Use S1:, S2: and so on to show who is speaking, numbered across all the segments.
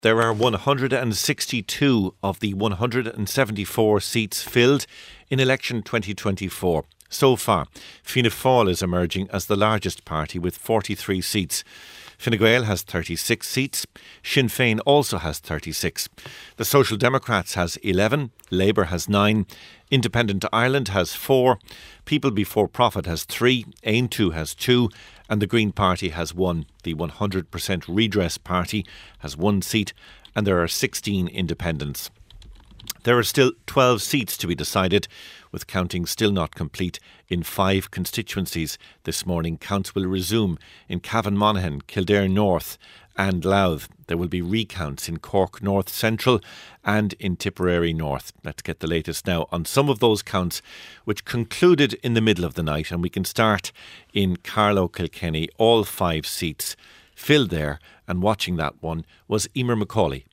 S1: There are 162 of the 174 seats filled in election 2024. So far, Fianna Fáil is emerging as the largest party with 43 seats. Fine Gael has 36 seats. Sinn Féin also has 36. The Social Democrats has 11. Labour has 9. Independent Ireland has 4. People Before Profit has 3. Aontú has 2. And the Green Party has 1. The 100% Redress Party has 1 seat. And there are 16 independents. There are still 12 seats to be decided, with counting still not complete in 5 constituencies. This morning, counts will resume in Cavan Monaghan, Kildare North and Louth. There will be recounts in Cork North Central and in Tipperary North. Let's get the latest now on some of those counts, which concluded in the middle of the night. And we can start in Carlow Kilkenny. All 5 seats filled there, and watching that one was Emer McCauley.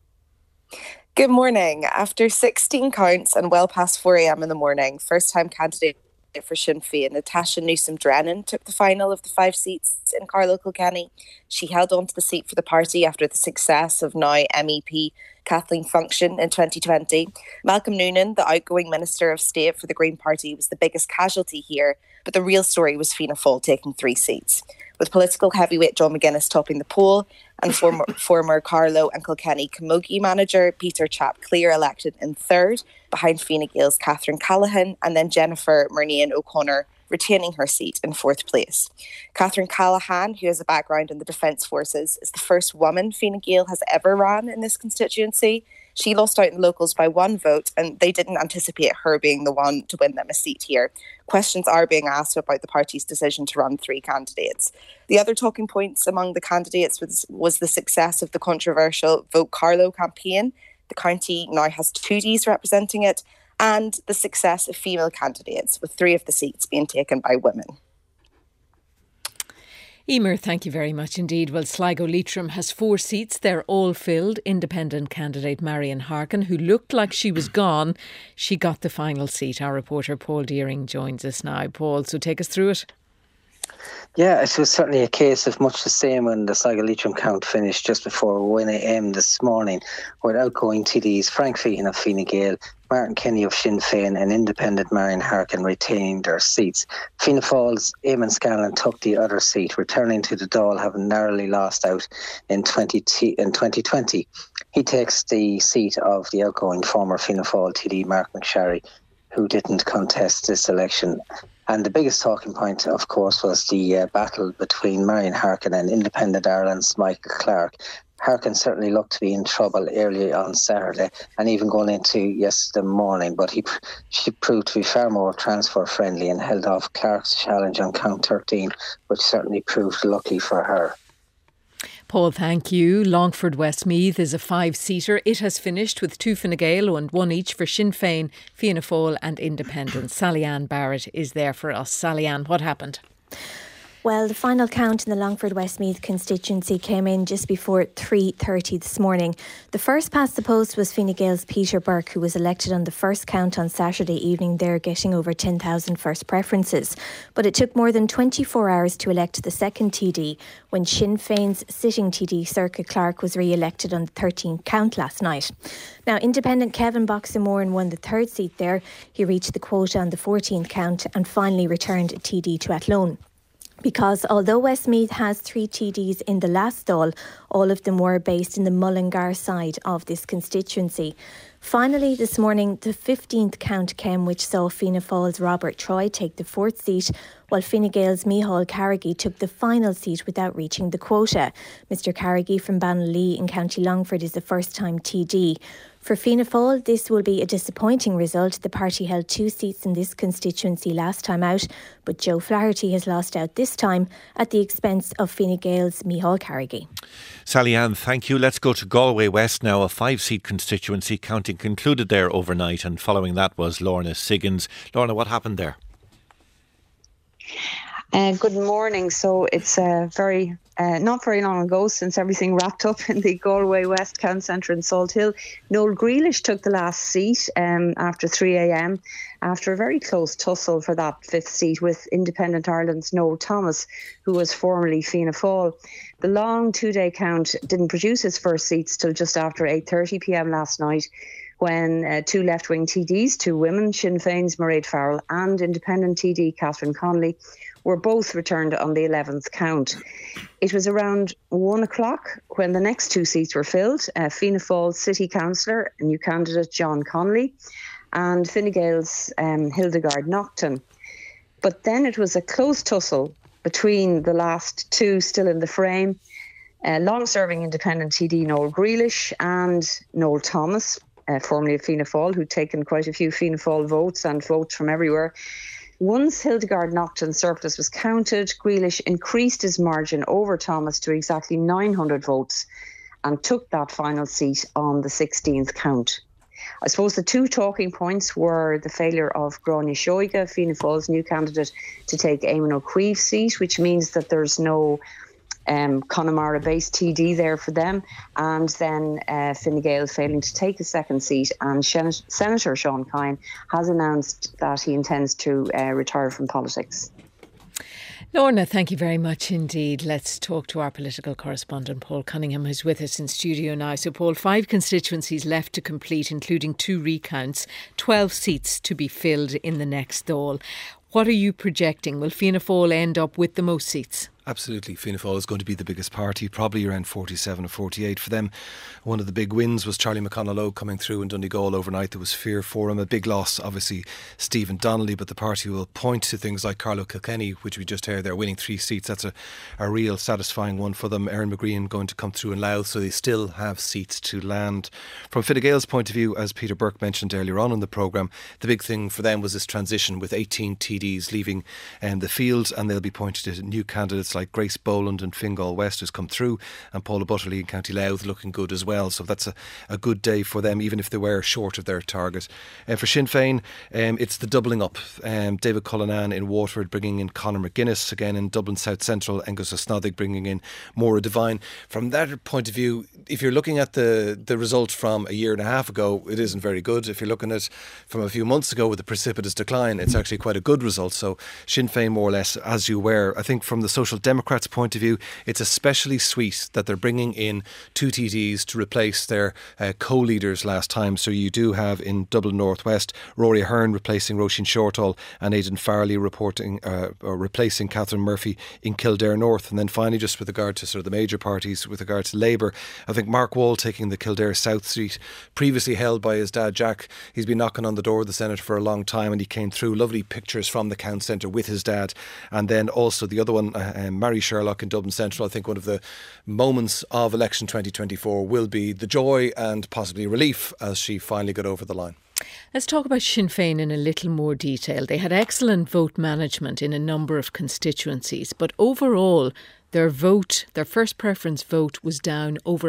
S2: Good morning. After 16 counts and well past 4 a.m. in the morning, first-time candidate for Sinn Féin, Natasha Newsom-Drennan, took the final of the 5 seats in Carlow Kilkenny. She held on to the seat for the party after the success of now MEP Kathleen Function in 2020. Malcolm Noonan, the outgoing Minister of State for the Green Party, was the biggest casualty here, but the real story was Fianna Fáil taking 3 seats. With political heavyweight John McGuinness topping the poll and former Carlow and Kilkenny Camogie manager Peter Chapclear elected in 3rd, behind Fine Gael's Catherine Callaghan, and then Jennifer Murnane O'Connor retaining her seat in 4th place. Catherine Callaghan, who has a background in the Defence Forces, is the first woman Fine Gael has ever ran in this constituency. She lost out in locals by 1 vote, and they didn't anticipate her being the one to win them a seat here. Questions are being asked about the party's decision to run 3 candidates. The other talking points among the candidates was the success of the controversial Vote Carlow campaign. The county now has 2 Ds representing it, and the success of female candidates, with 3 of the seats being taken by women.
S3: Emer, thank you very much indeed. Well, Sligo Leitrim has 4 seats. They're all filled. Independent candidate Marion Harkin, who looked like she was gone, she got the final seat. Our reporter Paul Deering joins us now. Paul, so take us through it.
S4: Yeah, it was certainly a case of much the same when the Sligo Leitrim count finished just before 1 a.m. this morning, with outgoing TDs Frank Feehan of Fine Gael, Martin Kenny of Sinn Féin and independent Marion Harkin retained their seats. Fianna Fáil's Eamon Scanlon took the other seat, returning to the Dáil, having narrowly lost out in 2020. He takes the seat of the outgoing former Fianna Fáil TD Mark McSharry, who didn't contest this election. And the biggest talking point, of course, was the battle between Marion Harkin and Independent Ireland's Michael Clark. Harkin certainly looked to be in trouble early on Saturday and even going into yesterday morning, but she proved to be far more transfer friendly and held off Clark's challenge on count 13, which certainly proved lucky for her.
S3: Paul, thank you. Longford Westmeath is a 5-seater. It has finished with 2 Fine Gael and 1 each for Sinn Féin, Fianna Fáil and Independent. Sally-Ann Barrett is there for us. Sally-Ann, what happened?
S5: Well, the final count in the Longford Westmeath constituency came in just before 3:30 this morning. The first past the post was Fine Gael's Peter Burke, who was elected on the first count on Saturday evening there, getting over 10,000 first preferences. But it took more than 24 hours to elect the second TD when Sinn Féin's sitting TD, Circa Clark, was re-elected on the 13th count last night. Now, independent Kevin Boxamore won the 3rd seat there. He reached the quota on the 14th count and finally returned TD to Athlone. Because although Westmeath has 3 TDs in the last Dáil, all of them were based in the Mullingar side of this constituency. Finally, this morning, the 15th count came, which saw Fianna Fáil's Robert Troy take the 4th seat, while Fine Gael's Micheál Carrigy took the final seat without reaching the quota. Mr Carrigy from Bannalee in County Longford is the first-time TD. For Fianna Fáil, this will be a disappointing result. The party held 2 seats in this constituency last time out, but Joe Flaherty has lost out this time at the expense of Fine Gael's Micheál Carrigy.
S1: Sally-Ann, thank you. Let's go to Galway West now. A 5-seat constituency. Counting concluded there overnight, and following that was Lorna Siggins. Lorna, what happened there?
S6: Good morning. So it's a very not very long ago, since everything wrapped up in the Galway West Town Centre in Salt Hill, Noel Grealish took the last seat after 3 a.m. after a very close tussle for that fifth seat with Independent Ireland's Noel Thomas, who was formerly Fianna Fáil. The long two-day count didn't produce his first seats till just after 8:30 p.m. last night, when two left-wing TDs, two women, Sinn Féin's Mairead Farrell and Independent TD Catherine Connolly, were both returned on the 11th count. It was around 1 o'clock when the next two seats were filled. Fianna Fáil City Councillor, new candidate John Connolly, and Fine Gael's Hildegard Naughton. But then it was a close tussle between the last two still in the frame, long-serving Independent TD Noel Grealish and Noel Thomas, formerly of Fianna Fáil, who'd taken quite a few Fianna Fáil votes and votes from everywhere. Once Hildegard Naughton's surplus was counted, Grealish increased his margin over Thomas to exactly 900 votes and took that final seat on the 16th count. I suppose the two talking points were the failure of Gráinne Seoige, Fianna Fáil's new candidate, to take Eamon O'Crieve's seat, which means that there's no Connemara-based TD there for them, and then Fine Gael failing to take a second seat, and Senator Sean Kine has announced that he intends to retire from politics.
S3: Lorna, thank you very much indeed. Let's talk to our political correspondent Paul Cunningham, who's with us in studio now. So Paul, 5 constituencies left to complete, including 2 recounts, 12 seats to be filled in the next Dáil. What are you projecting? Will Fianna Fáil end up with the most seats?
S7: Absolutely. Fianna Fáil is going to be the biggest party, probably around 47 or 48 for them. One of the big wins was Charlie McConnell coming through in Donegal overnight. There was fear for him. A big loss, obviously, Stephen Donnelly, but the party will point to things like Carlo Kilkenny, which we just heard, they're winning 3 seats. That's a real satisfying one for them. Erin McGrean going to come through in Louth, so they still have seats to land. From Fine Gael's point of view, as Peter Burke mentioned earlier on in the programme, the big thing for them was this transition with 18 TDs leaving the field, and they'll be pointed to new candidates like Grace Boland and Fingal West, who's come through, and Paula Butterley in County Louth looking good as well. So that's a good day for them, even if they were short of their target. For Sinn Féin, it's the doubling up. David Cullinan in Waterford bringing in Conor McGuinness, again in Dublin South Central, Angus O'Snodig bringing in Maura Devine. From that point of view, if you're looking at the result from a year and a half ago, it isn't very good. If you're looking at from a few months ago with a precipitous decline, it's actually quite a good result. So Sinn Féin more or less as you were. I think from the Social Democrats' point of view, it's especially sweet that they're bringing in 2 TDs to replace their co-leaders last time. So you do have in Dublin North West Rory Ahern replacing Roisin Shortall and Aidan Farrelly replacing Catherine Murphy in Kildare North. And then finally, just with regard to sort of the major parties, with regard to Labour, I think Mark Wall taking the Kildare South seat, previously held by his dad Jack. He's been knocking on the door of the Senate for a long time, and he came through. Lovely pictures from the Count Centre with his dad. And then also the other one, Mary Sherlock in Dublin Central. I think one of the moments of election 2024 will be the joy and possibly relief as she finally got over the line.
S3: Let's talk about Sinn Féin in a little more detail. They had excellent vote management in a number of constituencies, but overall their first preference vote was down over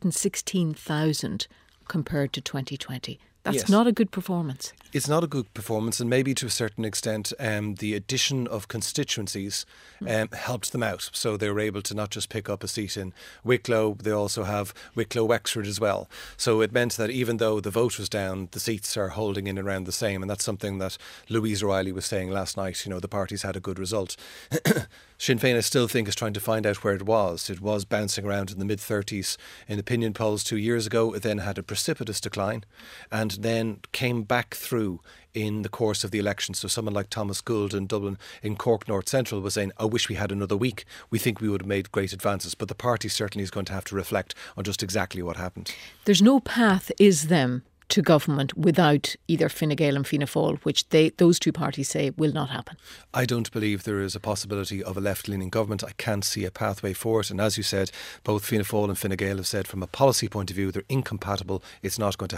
S3: 116,000 compared to 2020. That's not a good performance.
S7: It's not a good performance, and maybe to a certain extent the addition of constituencies helped them out. So they were able to not just pick up a seat in Wicklow, they also have Wicklow Wexford as well. So it meant that even though the vote was down, the seats are holding in around the same, and that's something that Louise O'Reilly was saying last night. You know, the parties had a good result. Sinn Féin, I still think, is trying to find out where it was. It was bouncing around in the mid-30s in opinion polls 2 years ago. It then had a precipitous decline and then came back through in the course of the election. So someone like Thomas Gould in Dublin, in Cork North Central, was saying, I wish we had another week. We think we would have made great advances. But the party certainly is going to have to reflect on just exactly what happened.
S3: There's no path, is there, to government without either Fine Gael and Fianna Fáil, which those two parties say will not happen.
S7: I don't believe there is a possibility of a left-leaning government. I can't see a pathway for it. And as you said, both Fianna Fáil and Fine Gael have said from a policy point of view, they're incompatible. It's not going to happen.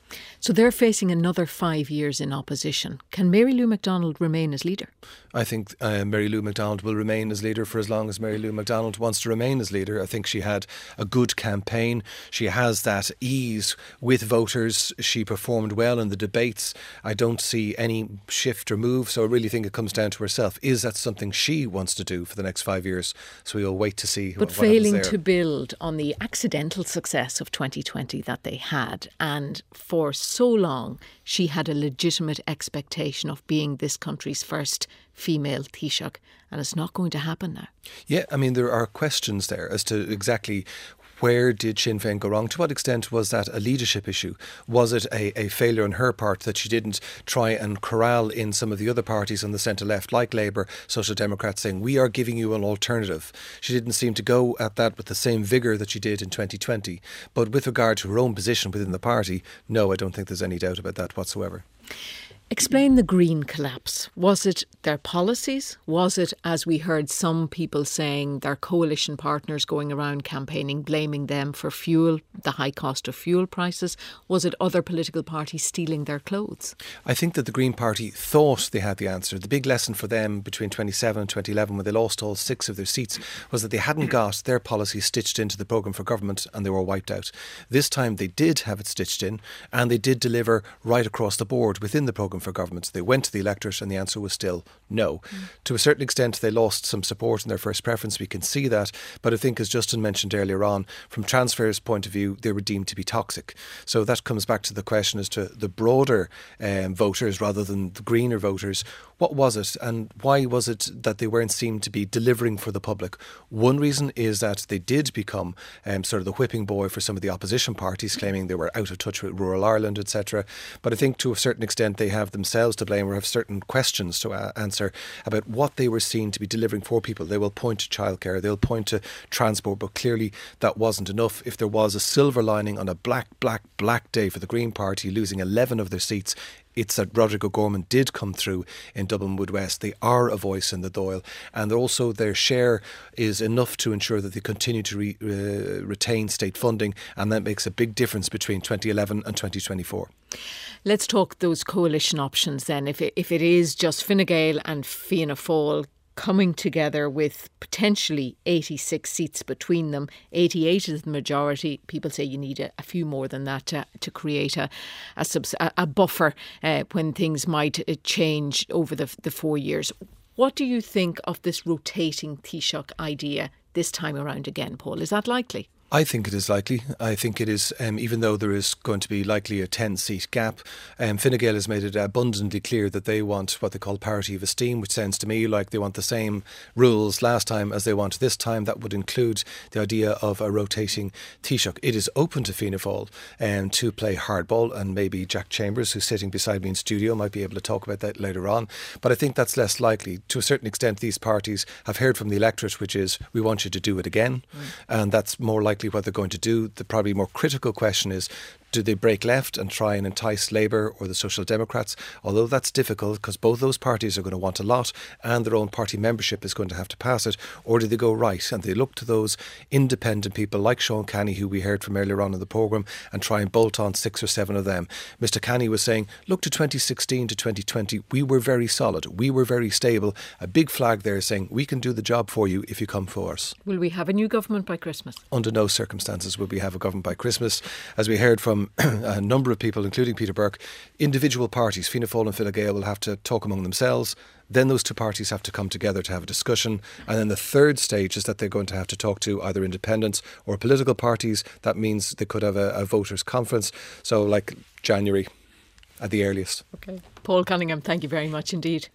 S3: So they're facing another 5 years in opposition. Can Mary Lou McDonald remain as leader?
S7: I think Mary Lou McDonald will remain as leader for as long as Mary Lou McDonald wants to remain as leader. I think she had a good campaign. She has that ease with voters. She performed well in the debates. I don't see any shift or move, so I really think it comes down to herself. Is that something she wants to do for the next 5 years? So we'll wait to see
S3: what
S7: happens there.
S3: But failing to build on the accidental success of 2020 that they had, and for so long she had a legitimate expectation of being this country's first female Taoiseach, and it's not going to happen now.
S7: Yeah, I mean, there are questions there as to exactly where did Sinn Féin go wrong? To what extent was that a leadership issue? Was it a failure on her part that she didn't try and corral in some of the other parties on the centre-left, like Labour, Social Democrats, saying, we are giving you an alternative? She didn't seem to go at that with the same vigour that she did in 2020. But with regard to her own position within the party, no, I don't think there's any doubt about that whatsoever.
S3: Explain the Green collapse. Was it their policies? Was it, as we heard some people saying, their coalition partners going around campaigning, blaming them for fuel, the high cost of fuel prices? Was it other political parties stealing their clothes?
S7: I think that the Green Party thought they had the answer. The big lesson for them between 2007 and 2011, when they lost all 6 of their seats, was that they hadn't got their policy stitched into the programme for government and they were wiped out. This time they did have it stitched in, and they did deliver right across the board within the programme for government. They went to the electorate and the answer was still no. To a certain extent they lost some support in their first preference, we can see that, but I think, as Justin mentioned earlier on, from transfers point of view, they were deemed to be toxic. So that comes back to the question as to the broader voters rather than the greener voters. What was it, and why was it that they weren't seen to be delivering for the public? One reason is that they did become sort of the whipping boy for some of the opposition parties, claiming they were out of touch with rural Ireland, etc. But I think to a certain extent they have themselves to blame, or have certain questions to answer about what they were seen to be delivering for people. They will point to childcare, they'll point to transport, but clearly that wasn't enough. If there was a silver lining on a black day for the Green Party, losing 11 of their seats, it's that Roderick O'Gorman did come through in Dublin Wood West. They are a voice in the Dáil, and also their share is enough to ensure that they continue to retain state funding, and that makes a big difference between 2011 and 2024.
S3: Let's talk those coalition options then. If it is just Fine Gael and Fianna Fáil coming together with potentially 86 seats between them, 88 is the majority. People say you need a few more than that to create a buffer when things might change over the 4 years. What do you think of this rotating Taoiseach idea this time around again, Paul? Is that likely?
S7: I think it is likely. I think it is, even though there is going to be likely a 10-seat gap. Fine Gael has made it abundantly clear that they want what they call parity of esteem, which sounds to me like they want the same rules last time as they want this time. That would include the idea of a rotating Taoiseach. It is open to Fianna Fáil to play hardball, and maybe Jack Chambers, who's sitting beside me in studio, might be able to talk about that later on. But I think that's less likely. To a certain extent, these parties have heard from the electorate, which is, we want you to do it again. And that's more likely what they're going to do. The probably more critical question is, do they break left and try and entice Labour or the Social Democrats? Although that's difficult because both those parties are going to want a lot and their own party membership is going to have to pass it. Or do they go right and they look to those independent people like Sean Canny, who we heard from earlier on in the programme, and try and bolt on 6 or 7 of them? Mr Canny was saying, look to 2016 to 2020, we were very solid, we were very stable. A big flag there saying, we can do the job for you if you come for us.
S3: Will we have a new government by Christmas?
S7: Under no circumstances will we have a government by Christmas. As we heard from a number of people, including Peter Burke, individual parties, Fianna Fáil and Fine Gael, will have to talk among themselves. Then those two parties have to come together to have a discussion. And then the third stage is that they're going to have to talk to either independents or political parties. That means they could have a voters' conference. So like January at the earliest.
S3: Okay. Paul Cunningham, thank you very much indeed.